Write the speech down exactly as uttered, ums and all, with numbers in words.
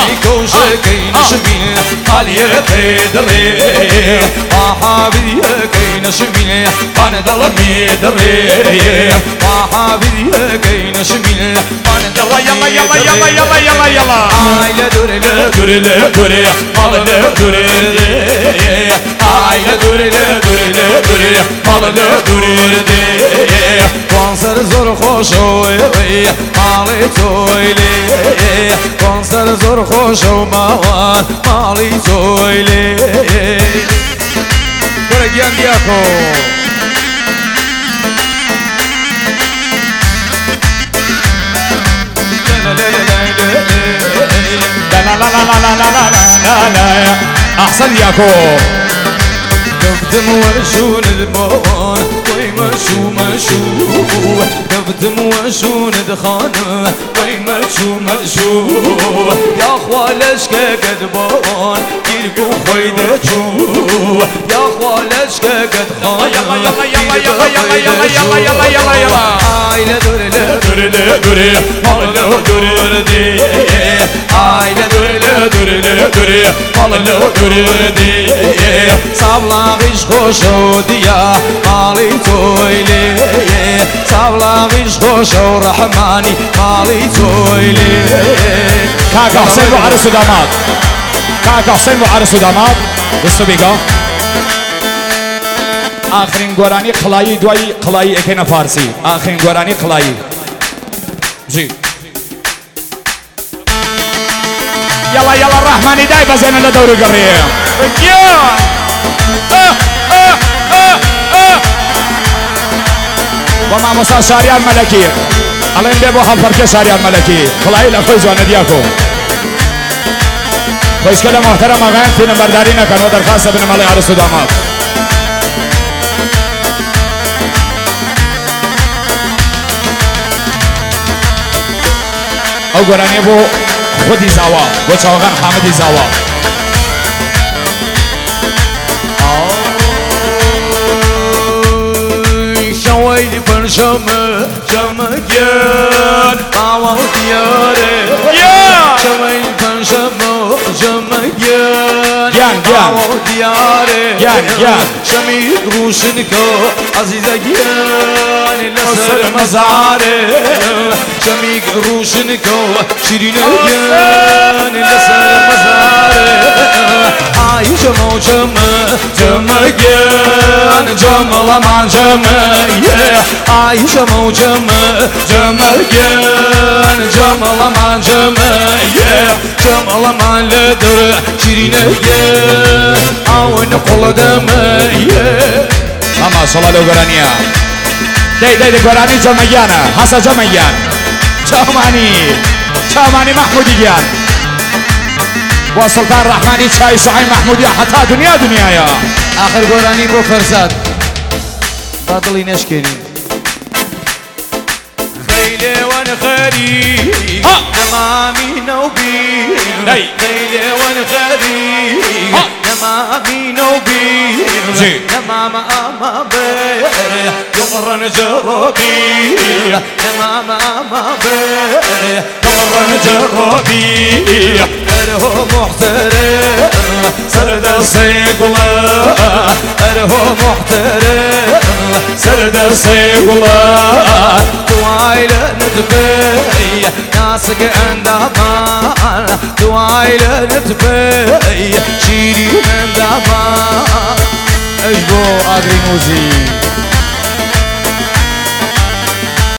كوشكي نشمين علي قدري وحابي كي نشمين وانا ظلمي دري وحابي كي نشمين وانا ظلمي يلا يلا يلا يلا يلا يلا عايلة دوري دوري دوري مال دوري عايلة دوري دوري دوري مال دوري كونسر زور خوشوي مالي تويلي كونسر زور خوشو ماوان مالي تويلي برجيان دياكو لا لا لا لا لا لا لا لا لا احسن ياكو كفتم وشون البون ويمشو مشو كفتم وشون دخان ويمشو مشو يا خوالش كدبون يلقو خيدتشو يا خوالش كدخان يلا يلا يلا يلا يلا يلا يلا يلا يلا يلا عايلة دوري دوري دوري مالو دوري دي عايلة دوري دوري دوري مالو دوري دي صابلاغيش خوشو ديا مالي تويلي صابلاغيش خوشو رحماني مالي تويلي كاكا حسين وعرس وداماد كاكا حسين وعرس وداماد بسو بيقا آخرین گورانی قلایی دوایی قلایی اکینا فارسی آخرین گورانی قلایی جی يلا يلا الرحماني داي بزين لدوري قريه يا اه اه اه اه ومع موسى شاريان ملكي الله يندبو حفرك شاريان ملكي قلایی لفظ وانا دياكو خوش كده محترم آقاين في نمبرداری نکن و درخواست بن مالی عرس و داماد او گرانی بو خودی زاوا بو چاوغان حامدی زاوا شويلي برشم جمجان طاوة دياري شويلي برشم جمجان طاوة دياري جان جان شميد روشنكو عزيزة جان لسر مزاري شميد روشنكو شيرين جان لسر مزاري عايشة موجم جمجان جمل ما جمل عايشة موجم جمجان جمل ما جمل جمل ما لدر شيرين جان عاون قل دمي اما صلاة لو گرانيا دي دي دي گراني جمعيانا حسا جمعيان جمعني جمعني محمودي جان وسلطان رحماني شاي صحي محمودي حتى دنيا دنيا يا آخر گورانی بو فرزاد باطلی نشکنی خیلی وان خری نمامی نوبی خیلی وان خری نمامی نوبی نمام اما بی یمرن جرابی نمام اما بی یمرن جرابی ارهو محترم سرد سيقلا ارهو محترم سرد سيقلا توعيل نتبي ناسك عندما توعيل نتبي شيرين عندما اجبو ادري موزي